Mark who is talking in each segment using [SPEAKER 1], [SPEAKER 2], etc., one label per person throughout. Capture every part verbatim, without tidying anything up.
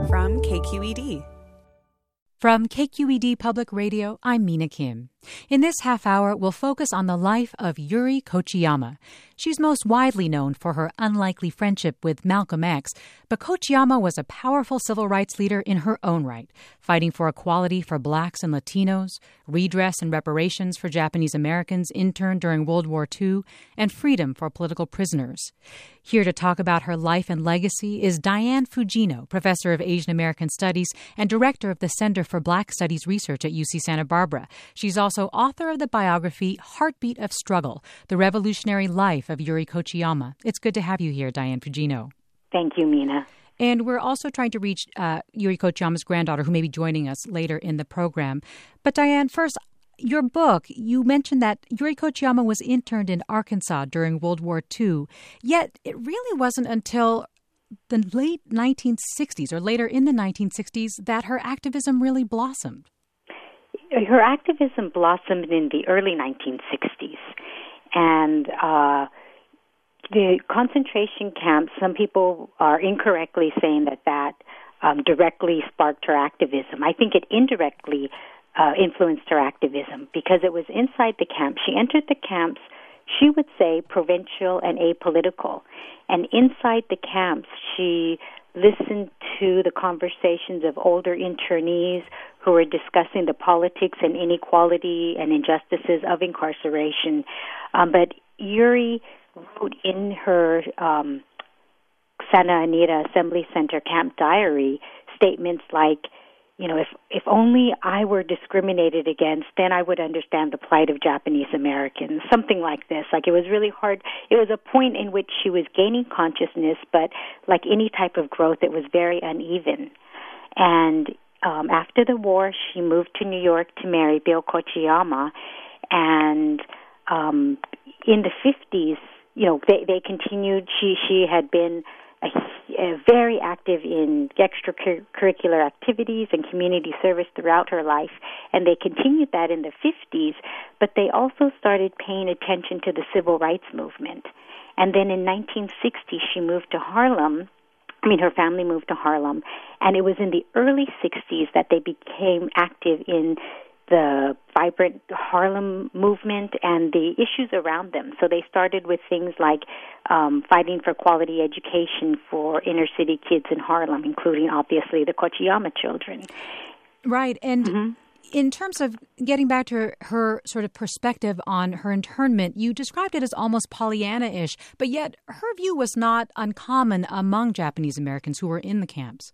[SPEAKER 1] from K Q E D.
[SPEAKER 2] From K Q E D Public Radio, I'm Mina Kim. In this half hour, we'll focus on the life of Yuri Kochiyama. She's most widely known for her unlikely friendship with Malcolm X, but Kochiyama was a powerful civil rights leader in her own right, fighting for equality for blacks and Latinos, redress and reparations for Japanese Americans interned during World War Two, and freedom for political prisoners. Here to talk about her life and legacy is Diane Fujino, professor of Asian American Studies and director of the Center for Black Studies Research at U C Santa Barbara. She's also author of the biography Heartbeat of Struggle, The Revolutionary Life of Yuri Kochiyama. It's good to have you here, Diane Fujino.
[SPEAKER 3] Thank you, Mina.
[SPEAKER 2] And we're also trying to reach uh, Yuri Kochiyama's granddaughter, who may be joining us later in the program. But Diane, first, your book, you mentioned that Yuri Kochiyama was interned in Arkansas during World War Two, yet it really wasn't until the late nineteen sixties or later in the nineteen sixties that her activism really blossomed.
[SPEAKER 3] Her activism blossomed in the early nineteen sixties, and uh, the concentration camps, some people are incorrectly saying that that um, directly sparked her activism. I think it indirectly uh, influenced her activism because it was inside the camp. She entered the camps, she would say, provincial and apolitical. And inside the camps, she listened to the conversations of older internees who were discussing the politics and inequality and injustices of incarceration. Um, but Yuri wrote in her um, Santa Anita Assembly Center camp diary statements like, you know, if if only I were discriminated against, then I would understand the plight of Japanese Americans, something like this. Like, it was really hard. It was a point in which she was gaining consciousness, but like any type of growth, it was very uneven. And um, after the war, she moved to New York to marry Bill Kochiyama, and um, in the fifties, you know, they, they continued. She she had been a, a very active in extracurricular activities and community service throughout her life, and they continued that in the fifties, but they also started paying attention to the civil rights movement. And then in nineteen sixty, she moved to Harlem. I mean, her family moved to Harlem, and it was in the early sixties that they became active in the vibrant Harlem movement and the issues around them. So they started with things like um, fighting for quality education for inner city kids in Harlem, including, obviously, the Kochiyama children.
[SPEAKER 2] Right. And
[SPEAKER 3] mm-hmm.
[SPEAKER 2] in terms of getting back to her, her sort of perspective on her internment, you described it as almost Pollyanna-ish, but yet her view was not uncommon among Japanese Americans who were in the camps.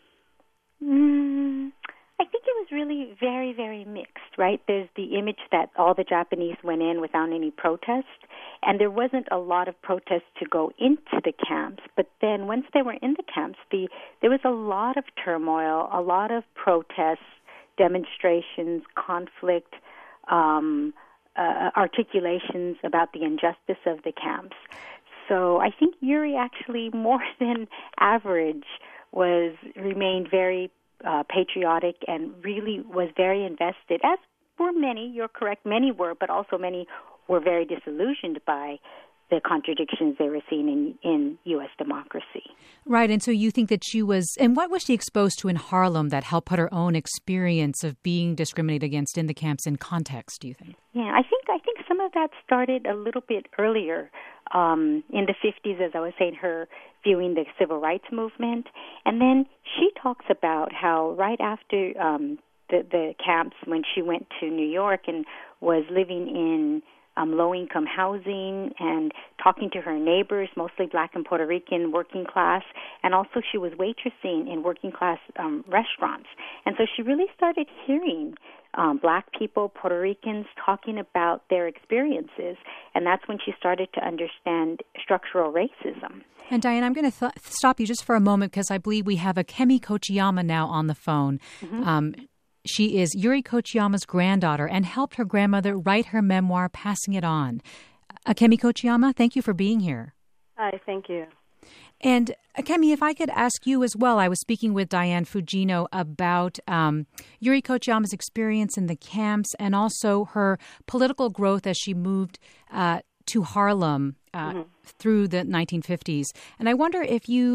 [SPEAKER 3] Mm. I think it was really very, very mixed, right? There's the image that all the Japanese went in without any protest, and there wasn't a lot of protest to go into the camps. But then once they were in the camps, the there was a lot of turmoil, a lot of protests, demonstrations, conflict, um, uh, articulations about the injustice of the camps. So I think Yuri actually, more than average, was remained very Uh, patriotic and really was very invested, as were many. You're correct, many were, but also many were very disillusioned by the contradictions they were seeing in, in U S democracy.
[SPEAKER 2] Right, and so you think that she was, and what was she exposed to in Harlem that helped put her own experience of being discriminated against in the camps in context, do you think?
[SPEAKER 3] Yeah, I think I think some of that started a little bit earlier um, in the fifties, as I was saying, her viewing the civil rights movement. And then she talks about how right after um, the, the camps, when she went to New York and was living in Um, low-income housing and talking to her neighbors, mostly black and Puerto Rican working class, and also she was waitressing in working-class um, restaurants. And so she really started hearing um, black people, Puerto Ricans, talking about their experiences, and that's when she started to understand structural racism.
[SPEAKER 2] And Diane, I'm going to th- stop you just for a moment because I believe we have Akemi Kochiyama now on the phone.
[SPEAKER 3] Mm-hmm.
[SPEAKER 2] Um She is Yuri Kochiyama's granddaughter and helped her grandmother write her memoir, Passing It On. Akemi Kochiyama, thank you for being here.
[SPEAKER 4] Hi, thank you.
[SPEAKER 2] And Akemi, if I could ask you as well, I was speaking with Diane Fujino about um, Yuri Kochiyama's experience in the camps and also her political growth as she moved uh, to Harlem uh, mm-hmm. through the nineteen fifties. And I wonder if you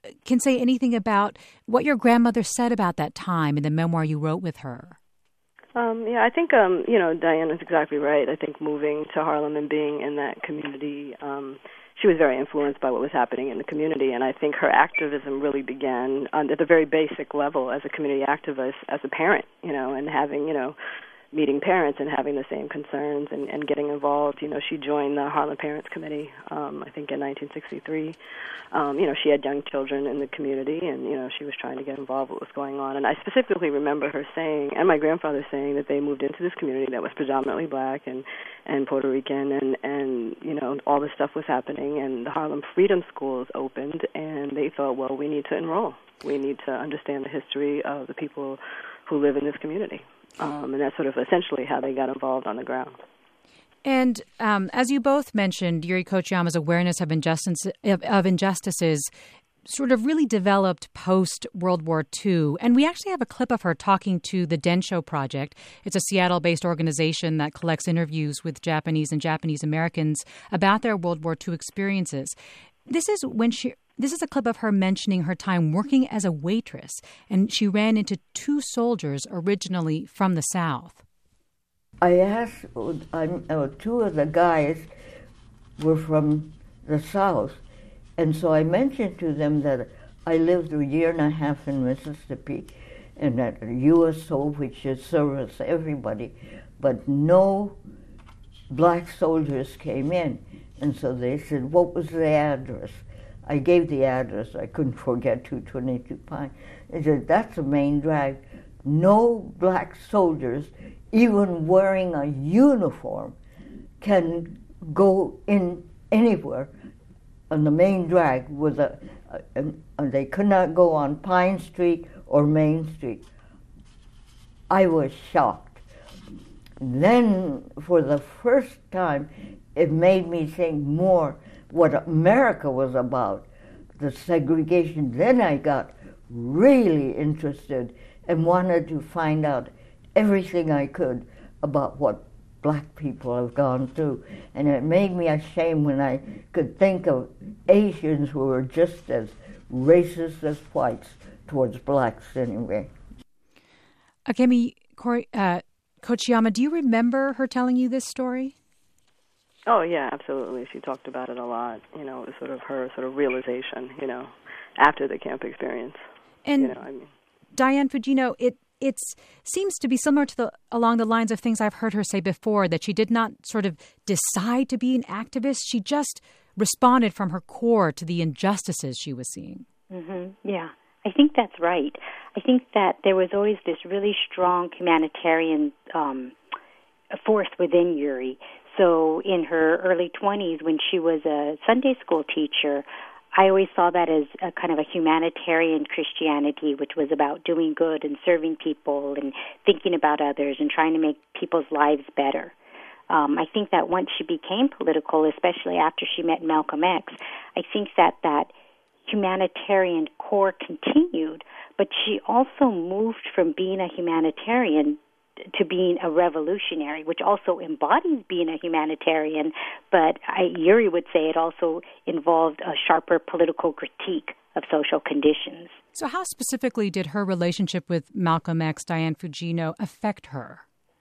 [SPEAKER 2] can say anything about what your grandmother said about that time in the memoir you wrote with her.
[SPEAKER 1] Um, yeah, I think, um, you know, Diane is exactly right. I think moving to Harlem and being in that community, um, she was very influenced by what was happening in the community, and I think her activism really began um, at the very basic level as a community activist, as a parent, you know, and having, you know, meeting parents and having the same concerns and, and getting involved. You know, she joined the Harlem Parents Committee, um, I think in nineteen sixty-three. Um, you know, she had young children in the community, and, you know, she was trying to get involved with what was going on. And I specifically remember her saying, and my grandfather saying, that they moved into this community that was predominantly black and, and Puerto Rican, and, and, you know, all this stuff was happening, and the Harlem Freedom Schools opened, and they thought, well, we need to enroll. We need to understand the history of the people who live in this community. Um, and that's sort of essentially how they got involved on the ground.
[SPEAKER 2] And um, as you both mentioned, Yuri Kochiyama's awareness of, injustice, of, of injustices sort of really developed post-World War Two. And we actually have a clip of her talking to the Densho Project. It's a Seattle-based organization that collects interviews with Japanese and Japanese Americans about their World War Two experiences. This is when she... This is a clip of her mentioning her time working as a waitress, and she ran into two soldiers originally from the South.
[SPEAKER 4] I asked, I'm, uh, two of the guys were from the South, and so I mentioned to them that I lived a year and a half in Mississippi, and at U S O, which is service everybody, but no black soldiers came in. And so they said, what was the address? I gave the address. I couldn't forget two twenty-two Pine. They said, that's the main drag. No black soldiers, even wearing a uniform, can go in anywhere on the main drag with a, a, a they could not go on Pine Street or Main Street. I was shocked. Then, for the first time, it made me think more what America was about, the segregation. Then I got really interested and wanted to find out everything I could about what black people have gone through. And it made me ashamed when I could think of Asians who were just as racist as whites towards blacks anyway.
[SPEAKER 2] Akemi uh, Kochiyama, do you remember her telling you this story?
[SPEAKER 1] Oh, yeah, absolutely. She talked about it a lot. You know, it was sort of her sort of realization, you know, after the camp experience.
[SPEAKER 2] And
[SPEAKER 1] you know, I mean,
[SPEAKER 2] Diane Fujino, it it seems to be similar to the along the lines of things I've heard her say before, that she did not sort of decide to be an activist. She just responded from her core to the injustices she was seeing.
[SPEAKER 3] Mm-hmm. Yeah, I think that's right. I think that there was always this really strong humanitarian um, force within Yuri. So in her early twenties, when she was a Sunday school teacher, I always saw that as a kind of a humanitarian Christianity, which was about doing good and serving people and thinking about others and trying to make people's lives better. Um, I think that once she became political, especially after she met Malcolm X, I think that that humanitarian core continued, but she also moved from being a humanitarian to being a revolutionary, which also embodies being a humanitarian, but I, Yuri would say it also involved a sharper political critique of social conditions.
[SPEAKER 2] So how specifically did her relationship with Malcolm X, Diane Fujino, affect her?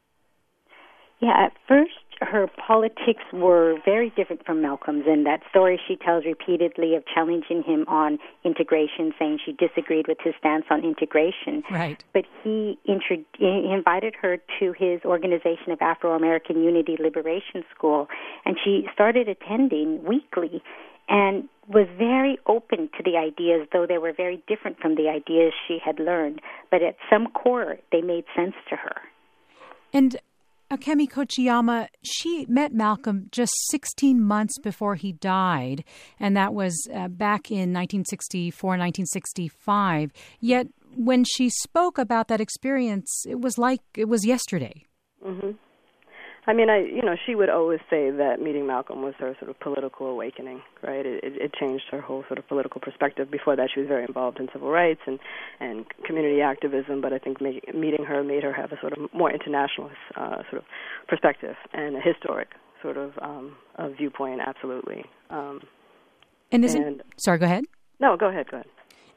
[SPEAKER 3] Yeah, at first her politics were very different from Malcolm's. In that story she tells repeatedly of challenging him on integration, saying she disagreed with his stance on integration.
[SPEAKER 2] Right. But
[SPEAKER 3] he, intro- he invited her to his organization of Afro-American Unity Liberation School, and she started attending weekly and was very open to the ideas, though they were very different from the ideas she had learned. But at some core, they made sense to her.
[SPEAKER 2] And Akemi Kochiyama, she met Malcolm just sixteen months before he died, and that was uh, back in nineteen sixty-four, nineteen sixty-five. Yet when she spoke about that experience, it was like it was yesterday.
[SPEAKER 1] Mm-hmm. I mean, I you know, she would always say that meeting Malcolm was her sort of political awakening, right? It, it, it changed her whole sort of political perspective. Before that, she was very involved in civil rights and, and community activism, but I think make, meeting her made her have a sort of more internationalist uh, sort of perspective and a historic sort of um, a viewpoint, absolutely. Um,
[SPEAKER 2] and is and, it... Sorry, go ahead.
[SPEAKER 1] No, go ahead, go ahead.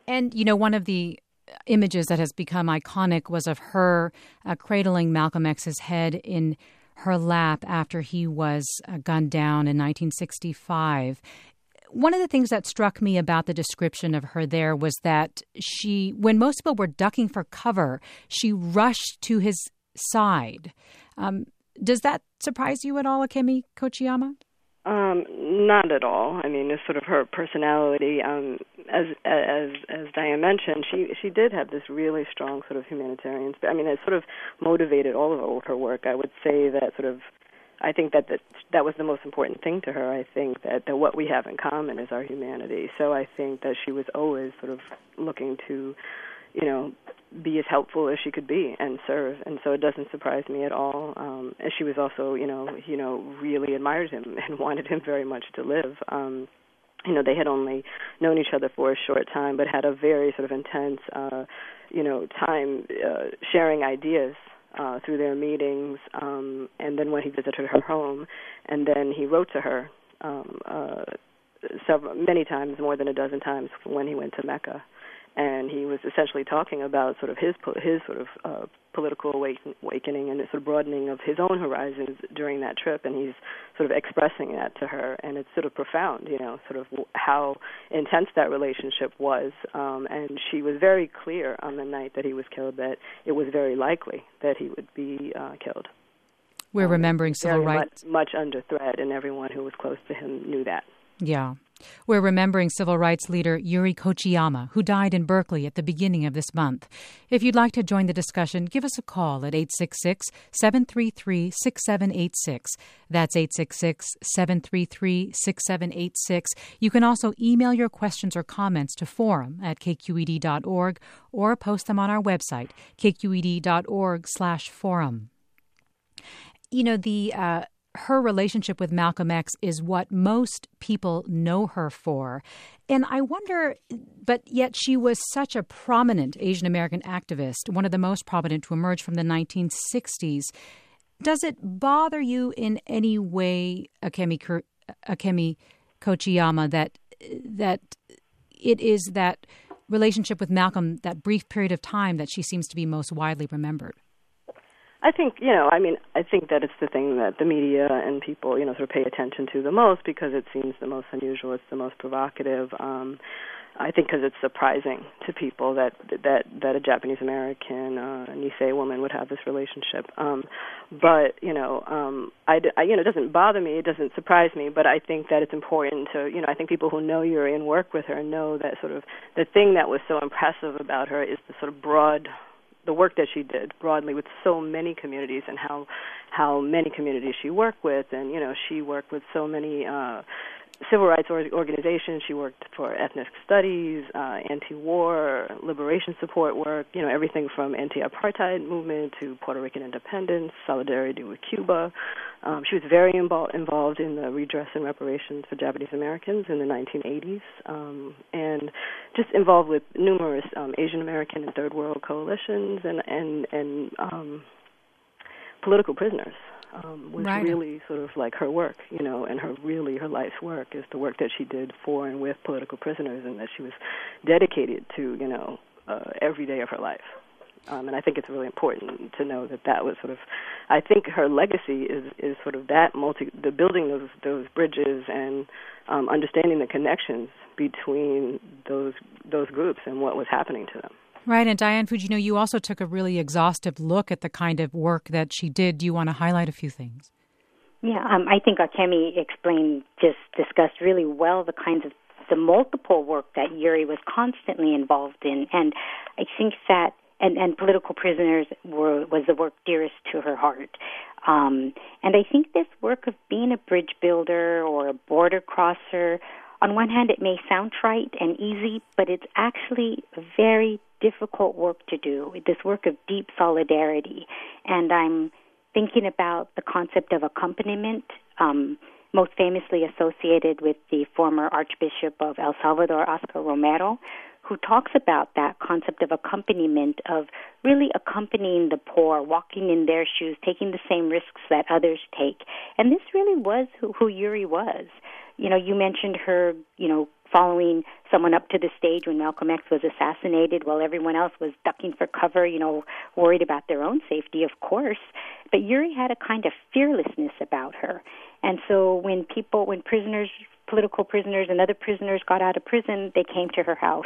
[SPEAKER 2] And, you know, one of the images that has become iconic was of her uh, cradling Malcolm X's head in her lap after he was uh, gunned down in nineteen sixty-five. One of the things that struck me about the description of her there was that she, when most people were ducking for cover, she rushed to his side. Um, does that surprise you at all, Akemi Kochiyama?
[SPEAKER 1] Um, not at all. I mean, it's sort of her personality. Um, as as as Diane mentioned, she she did have this really strong sort of humanitarian spirit. I mean, it sort of motivated all of her work. I would say that sort of, I think that that, that was the most important thing to her. I think that, that what we have in common is our humanity. So I think that she was always sort of looking to, you know, be as helpful as she could be and serve, and so it doesn't surprise me at all. Um, and she was also, you know, you know, really admired him and wanted him very much to live. Um, you know, they had only known each other for a short time, but had a very sort of intense, uh, you know, time uh, sharing ideas uh, through their meetings. Um, and then when he visited her home, and then he wrote to her um, uh, several, many times, more than a dozen times, when he went to Mecca. And he was essentially talking about sort of his his sort of uh, political awakening and the sort of broadening of his own horizons during that trip. And he's sort of expressing that to her, and it's sort of profound, you know, sort of how intense that relationship was. Um, and she was very clear on the night that he was killed that it was very likely that he would be uh, killed.
[SPEAKER 2] We're
[SPEAKER 1] um,
[SPEAKER 2] remembering civil rights.
[SPEAKER 1] Much, much under threat, and everyone who was close to him knew that.
[SPEAKER 2] Yeah. We're remembering civil rights leader Yuri Kochiyama, who died in Berkeley at the beginning of this month. If you'd like to join the discussion, give us a call at eight six six, seven three three, six seven eight six. That's eight six six, seven three three, six seven eight six. You can also email your questions or comments to forum at k q e d dot org or post them on our website, k q e d dot org slash forum. You know, the... Uh, Her relationship with Malcolm X is what most people know her for. And I wonder, but yet she was such a prominent Asian American activist, one of the most prominent to emerge from the nineteen sixties. Does it bother you in any way, Akemi, Akemi Kochiyama, that that it is that relationship with Malcolm, that brief period of time, that she seems to be most widely remembered?
[SPEAKER 1] I think, you know, I mean, I think that it's the thing that the media and people, you know, sort of pay attention to the most because it seems the most unusual, it's the most provocative. Um, I think because it's surprising to people that that that a Japanese American uh, Nisei woman would have this relationship. Um, but you know, um, I, I you know, it doesn't bother me, it doesn't surprise me. But I think that it's important to, you know, I think people who know Yuri and work with her know that sort of the thing that was so impressive about her is the sort of broad. The work that she did broadly with so many communities, and how how many communities she worked with, and you know she worked with so many uh, civil rights organizations. She worked for ethnic studies, uh, anti-war, liberation support work. You know everything from anti-apartheid movement to Puerto Rican independence, solidarity with Cuba. Um, she was very invo- involved in the redress and reparations for Japanese Americans in the nineteen eighties, um, and just involved with numerous um, Asian American and Third World coalitions and and and um, political prisoners. Um, was
[SPEAKER 2] right.
[SPEAKER 1] really sort of like her work, you know, and her really her life's work is the work that she did for and with political prisoners, and that she was dedicated to, you know, uh, every day of her life. Um, and I think it's really important to know that that was sort of, I think her legacy is, is sort of that multi, the building those those bridges and um, understanding the connections between those those groups and what was happening to them.
[SPEAKER 2] Right. And Diane Fujino, you also took a really exhaustive look at the kind of work that she did. Do you want to highlight a few things?
[SPEAKER 3] Yeah, um, I think Akemi explained, just discussed really well the kinds of the multiple work that Yuri was constantly involved in. And I think that, and, and political prisoners were was the work dearest to her heart. Um, and I think this work of being a bridge builder or a border crosser, on one hand, it may sound trite and easy, but it's actually very difficult work to do, this work of deep solidarity. And I'm thinking about the concept of accompaniment, um, most famously associated with the former Archbishop of El Salvador, Oscar Romero, who talks about that concept of accompaniment, of really accompanying the poor, walking in their shoes, taking the same risks that others take. And this really was who, who Yuri was. You know, you mentioned her, you know, following someone up to the stage when Malcolm X was assassinated while everyone else was ducking for cover, you know, worried about their own safety, of course. But Yuri had a kind of fearlessness about her. And so when people, when prisoners, political prisoners and other prisoners got out of prison, they came to her house.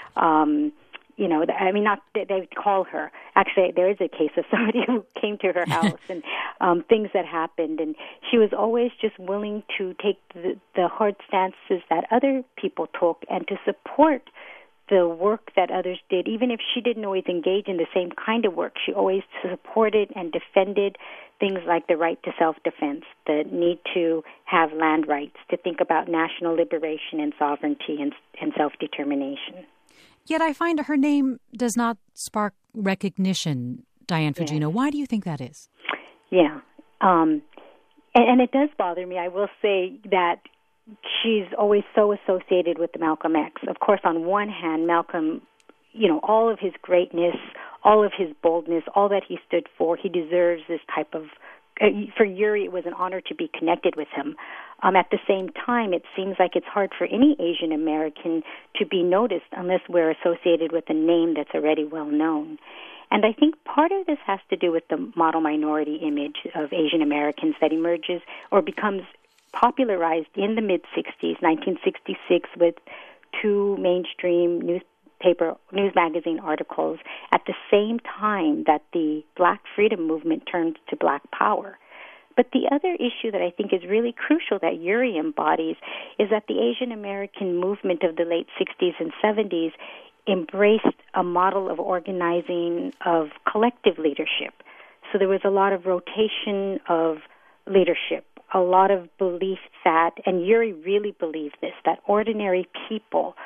[SPEAKER 3] Um, you know, I mean, not they would call her. Actually, there is a case of somebody who came to her house and um, things that happened. And she was always just willing to take the, the hard stances that other people took and to support the work that others did. Even if she didn't always engage in the same kind of work, she always supported and defended things like the right to self-defense, the need to have land rights, to think about national liberation and sovereignty and, and self-determination.
[SPEAKER 2] Yet I find her name does not spark recognition, Diane Fujino. Yeah. Why do you think that is?
[SPEAKER 3] Yeah. Um, and, and it does bother me. I will say that she's always so associated with the Malcolm X. Of course, on one hand, Malcolm, you know, all of his greatness, all of his boldness, all that he stood for, he deserves this type of, uh, for Yuri, it was an honor to be connected with him. Um, at the same time, it seems like it's hard for any Asian American to be noticed unless we're associated with a name that's already well known. And I think part of this has to do with the model minority image of Asian Americans that emerges or becomes popularized in the mid-sixties, nineteen sixty-six, with two mainstream newspaper, news magazine articles at the same time that the Black freedom movement turned to Black power. But the other issue that I think is really crucial that Yuri embodies is that the Asian American movement of the late sixties and seventies embraced a model of organizing of collective leadership. So there was a lot of rotation of leadership, a lot of belief that, and Yuri really believed this, that ordinary people,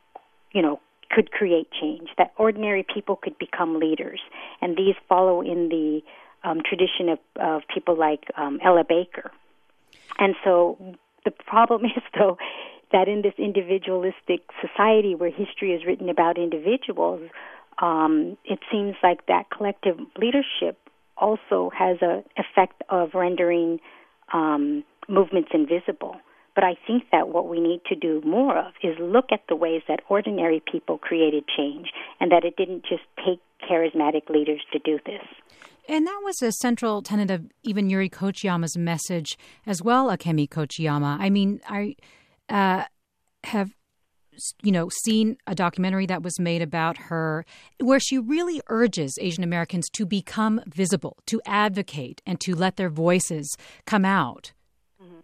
[SPEAKER 3] you know, could create change, that ordinary people could become leaders. And these follow in the um, tradition of, of people like um, Ella Baker. And so the problem is, though, that in this individualistic society where history is written about individuals, um, it seems like that collective leadership also has an effect of rendering um, movements invisible. But I think that what we need to do more of is look at the ways that ordinary people created change and that it didn't just take charismatic leaders to do this.
[SPEAKER 2] And that was a central tenet of even Yuri Kochiyama's message as well, Akemi Kochiyama. I mean, I uh, have, you know, seen a documentary that was made about her where she really urges Asian Americans to become visible, to advocate, and to let their voices come out.
[SPEAKER 1] Mm-hmm.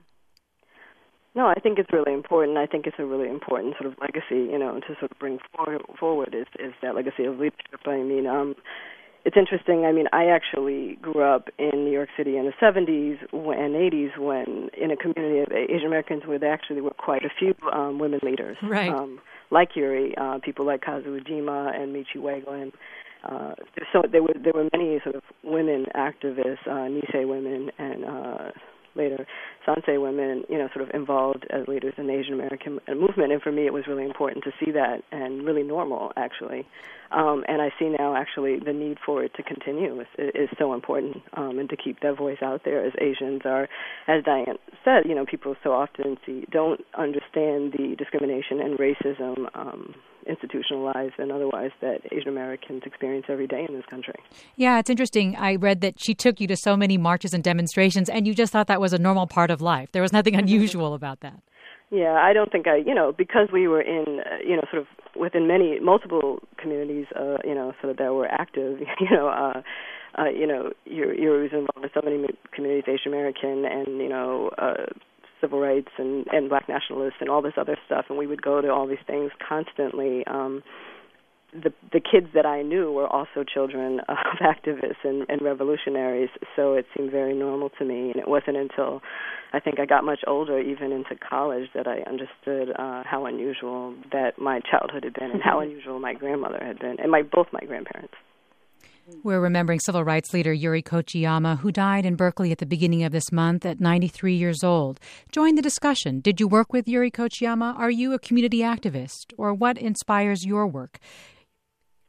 [SPEAKER 1] No, I think it's really important. I think it's a really important sort of legacy, you know, to sort of bring forward, forward is, is that legacy of leadership. I mean, um, it's interesting. I mean, I actually grew up in New York City in the seventies and eighties when in a community of Asian Americans where there actually were quite a few um, women leaders.
[SPEAKER 2] Right.
[SPEAKER 1] Um, like Yuri, uh, people like Kazuo Ujima and Michi Wegland. Uh, so there were there were many sort of women activists, uh, Nisei women, and uh, later Sansei women, you know, sort of involved as leaders in the Asian American movement. And for me, it was really important to see that, and really normal, actually. Um, and I see now, actually, the need for it to continue is, is so important, um, and to keep that voice out there, as Asians are, as Diane said, you know, people so often see don't understand the discrimination and racism, um, institutionalized and otherwise, that Asian Americans experience every day in this country.
[SPEAKER 2] Yeah, it's interesting. I read that she took you to so many marches and demonstrations, and you just thought that was a normal part of life. There was nothing unusual about that.
[SPEAKER 1] Yeah, I don't think I, you know, because we were in, uh, you know, sort of within many, multiple communities, uh, you know, sort of that were active, you know, uh, uh, you know, you're, you're involved in so many communities, Asian American and, you know, uh, civil rights and, and black nationalists and all this other stuff, and we would go to all these things constantly. Um, the the kids that I knew were also children of activists and, and revolutionaries, so it seemed very normal to me. And it wasn't until I think I got much older, even into college, that I understood uh, how unusual that my childhood had been and how unusual my grandmother had been, and my both my grandparents.
[SPEAKER 2] We're remembering civil rights leader Yuri Kochiyama, who died in Berkeley at the beginning of this month at ninety-three years old. Join the discussion. Did you work with Yuri Kochiyama? Are you a community activist? Or what inspires your work?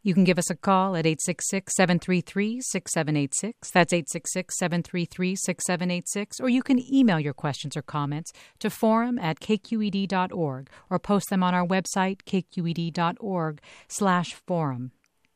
[SPEAKER 2] You can give us a call at eight six six, seven three three, six seven eight six. That's eight six six, seven three three, six seven eight six. Or you can email your questions or comments to forum at k q e d dot org or post them on our website, k q e d dot org slash forum.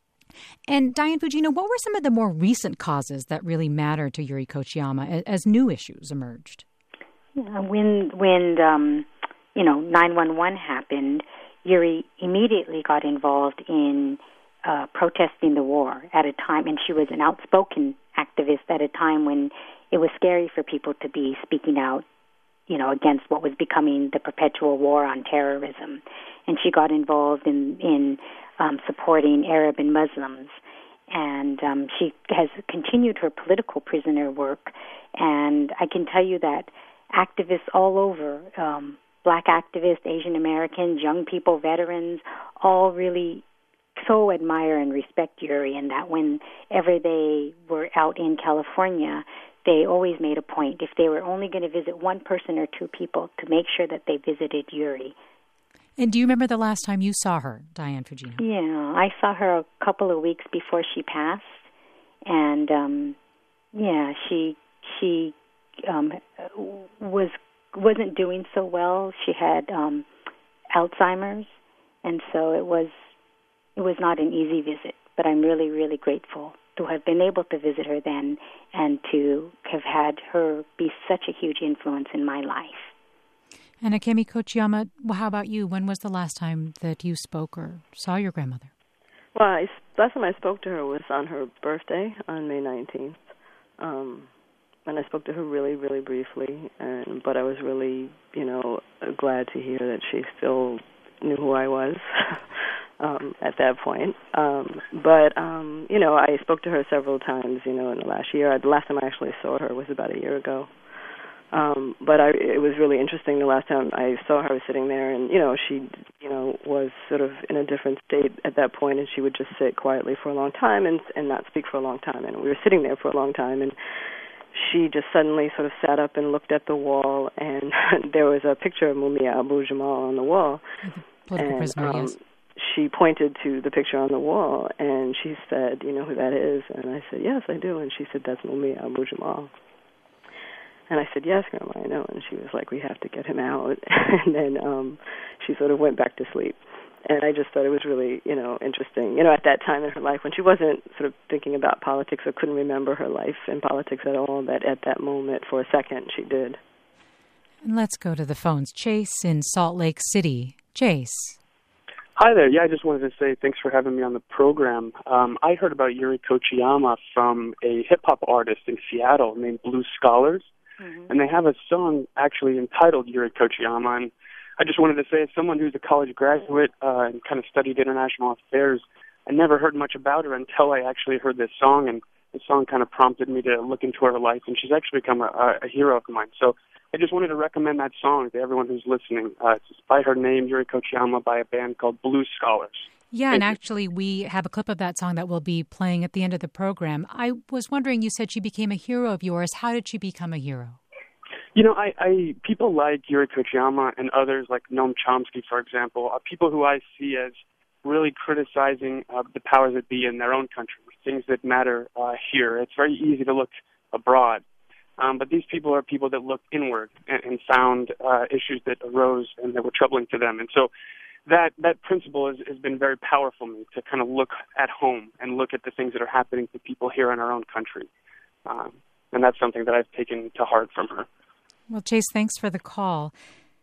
[SPEAKER 2] And Diane Fujino, what were some of the more recent causes that really mattered to Yuri Kochiyama as, as new issues emerged?
[SPEAKER 3] Yeah, when, when um, you know, nine one one happened, Yuri immediately got involved in uh, protesting the war at a time, and she was an outspoken activist at a time when it was scary for people to be speaking out, you know, against what was becoming the perpetual war on terrorism. And she got involved in, in um, supporting Arab and Muslims. And um, she has continued her political prisoner work. And I can tell you that activists all over, um, black activists, Asian Americans, young people, veterans, all really so admire and respect Yuri, and that whenever they were out in California, they always made a point, if they were only going to visit one person or two people, to make sure that they visited Yuri.
[SPEAKER 2] And do you remember the last time you saw her, Diane Fujino?
[SPEAKER 3] Yeah, I saw her a couple of weeks before she passed, and um, yeah, she she um, was wasn't doing so well. She had um, Alzheimer's, and so it was it was not an easy visit. But I'm really, really grateful to have been able to visit her then and to have had her be such a huge influence in my life.
[SPEAKER 2] And Akemi Kochiyama, well, how about you? When was the last time that you spoke or saw your grandmother?
[SPEAKER 1] Well, I, last time I spoke to her was on her birthday on May nineteenth. Um, and I spoke to her really, really briefly, and but I was really, you know, glad to hear that she still knew who I was um, at that point. Um, but, um, you know, I spoke to her several times, you know, in the last year. The last time I actually saw her was about a year ago. Um, but I, it was really interesting the last time I saw her. I was sitting there, and, you know, she, you know, was sort of in a different state at that point, and she would just sit quietly for a long time and, and not speak for a long time. And we were sitting there for a long time, and she just suddenly sort of sat up and looked at the wall, and there was a picture of Mumia Abu-Jamal on the wall.
[SPEAKER 2] Political
[SPEAKER 1] and,
[SPEAKER 2] prisoner,
[SPEAKER 1] um,
[SPEAKER 2] yes.
[SPEAKER 1] She pointed to the picture on the wall, and she said, you know who that is? And I said, yes, I do. And she said, that's Mumia Abu-Jamal. And I said, yes, Grandma, I know. And she was like, we have to get him out. And then um, she sort of went back to sleep. And I just thought it was really, you know, interesting. You know, at that time in her life, when she wasn't sort of thinking about politics or couldn't remember her life in politics at all, that at that moment, for a second, she did.
[SPEAKER 2] And let's go to the phones. Chase in Salt Lake City. Chase.
[SPEAKER 5] Hi there. Yeah, I just wanted to say thanks for having me on the program. Um, I heard about Yuri Kochiyama from a hip-hop artist in Seattle named Blue Scholars. Mm-hmm. And they have a song actually entitled Yuri Kochiyama. And I just wanted to say, as someone who's a college graduate uh, and kind of studied international affairs, I never heard much about her until I actually heard this song. And the song kind of prompted me to look into her life. And she's actually become a, a hero of mine. So I just wanted to recommend that song to everyone who's listening. Uh, it's by her name, Yuri Kochiyama, by a band called Blue Scholars.
[SPEAKER 2] Yeah,
[SPEAKER 5] Thank
[SPEAKER 2] and
[SPEAKER 5] you.
[SPEAKER 2] actually we have a clip of that song that we'll be playing at the end of the program. I was wondering, you said she became a hero of yours. How did she become a hero?
[SPEAKER 5] You know, I, I people like Yuri Kochiyama and others like Noam Chomsky, for example, are people who I see as really criticizing uh, the powers that be in their own country, things that matter uh, here. It's very easy to look abroad. Um, but these people are people that look inward and, and found uh, issues that arose and that were troubling to them. And so that that principle has, has been very powerful to me, to kind of look at home and look at the things that are happening to people here in our own country. Um, and that's something that I've taken to heart from her.
[SPEAKER 2] Well, Chase, thanks for the call.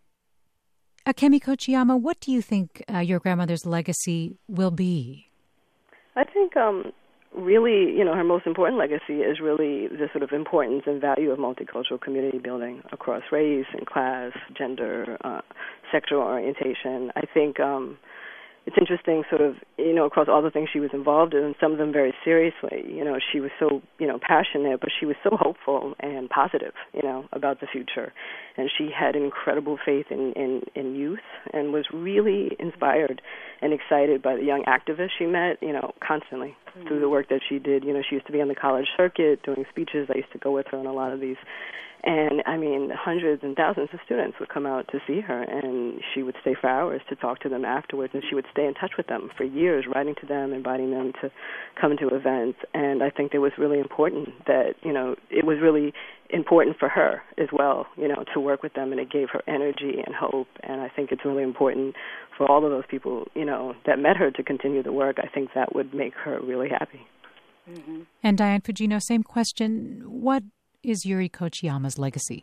[SPEAKER 2] Akemi Kochiyama, what do you think uh, your grandmother's legacy will be?
[SPEAKER 1] I think um, really, you know, her most important legacy is really the sort of importance and value of multicultural community building across race and class, gender, uh, sexual orientation. I think um, it's interesting sort of, you know, across all the things she was involved in, some of them very seriously. You know, she was so, you know, passionate, but she was so hopeful and positive, you know, about the future. And she had incredible faith in, in, in youth and was really inspired and excited by the young activists she met, you know, constantly mm-hmm. through the work that she did. You know, she used to be on the college circuit doing speeches. I used to go with her on a lot of these. And, I mean, hundreds and thousands of students would come out to see her, and she would stay for hours to talk to them afterwards, and she would stay in touch with them for years, writing to them, inviting them to come to events. And I think it was really important that, you know, it was really important for her as well, you know, to work with them, and it gave her energy and hope. And I think it's really important for all of those people, you know, that met her to continue the work. I think that would make her really happy.
[SPEAKER 2] Mm-hmm. And Diane Fujino, same question. What is Yuri Kochiyama's legacy?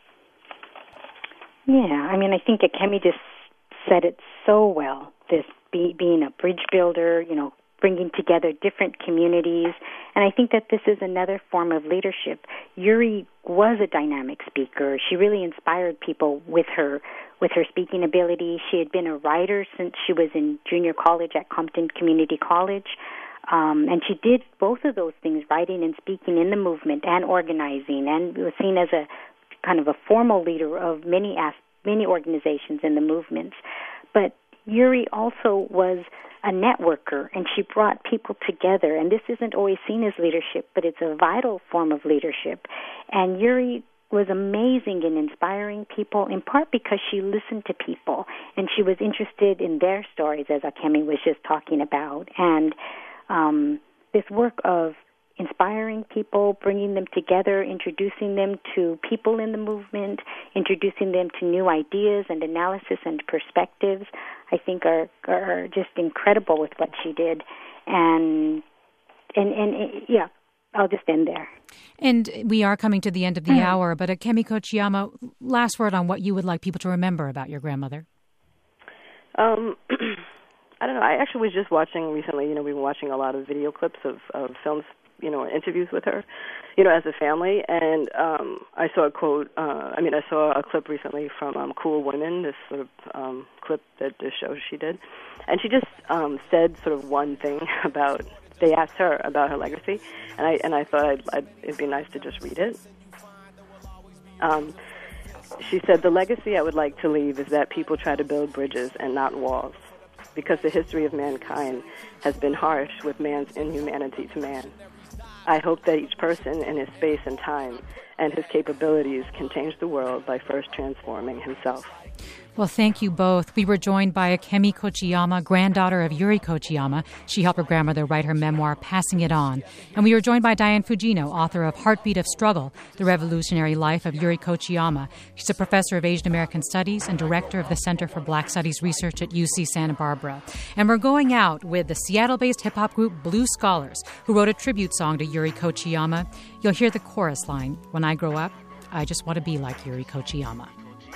[SPEAKER 3] Yeah, I mean, I think Akemi just said it so well, this be, being a bridge builder, you know, bringing together different communities. And I think that this is another form of leadership. Yuri was a dynamic speaker. She really inspired people with her with her speaking ability. She had been a writer since she was in junior college at Compton Community College. Um, and she did both of those things, writing and speaking in the movement and organizing, and was seen as a kind of a formal leader of many as- many organizations in the movements. But Yuri also was a networker, and she brought people together. And this isn't always seen as leadership, but it's a vital form of leadership. And Yuri was amazing in inspiring people, in part because she listened to people, and she was interested in their stories, as Akemi was just talking about. And Um, this work of inspiring people, bringing them together, introducing them to people in the movement, introducing them to new ideas and analysis and perspectives, I think are are just incredible with what she did. And, and, and yeah, I'll just end there.
[SPEAKER 2] And we are coming to the end of the mm. hour, but Akemi Kochiyama, last word on what you would like people to remember about your grandmother.
[SPEAKER 1] Um... I don't know. I actually was just watching recently, you know, we've been watching a lot of video clips of, of films, you know, interviews with her, you know, as a family. And um, I saw a quote, uh, I mean, I saw a clip recently from um, Cool Women, this sort of um, clip that this show she did. And she just um, said sort of one thing about, they asked her about her legacy. And I and I thought I'd, I'd, it'd be nice to just read it. Um, she said, "The legacy I would like to leave is that people try to build bridges and not walls, because the history of mankind has been harsh with man's inhumanity to man. I hope that each person in his space and time and his capabilities can change the world by first transforming himself."
[SPEAKER 2] Well, thank you both. We were joined by Akemi Kochiyama, granddaughter of Yuri Kochiyama. She helped her grandmother write her memoir, Passing It On. And we were joined by Diane Fujino, author of Heartbeat of Struggle, The Revolutionary Life of Yuri Kochiyama. She's a professor of Asian American Studies and director of the Center for Black Studies Research at U C Santa Barbara. And we're going out with the Seattle-based hip-hop group Blue Scholars, who wrote a tribute song to Yuri Kochiyama. You'll hear the chorus line, "When I grow up, I just want to be like Yuri Kochiyama."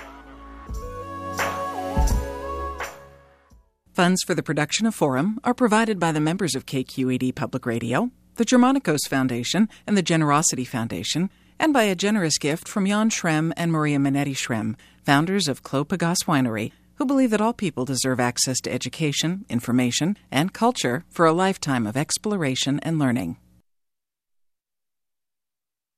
[SPEAKER 6] Funds for the production of Forum are provided by the members of K Q E D Public Radio, the Germanicos Foundation, and the Generosity Foundation, and by a generous gift from Jan Schrem and Maria Minetti Schrem, founders of Clos Pegase Winery, who believe that all people deserve access to education, information, and culture for a lifetime of exploration and learning.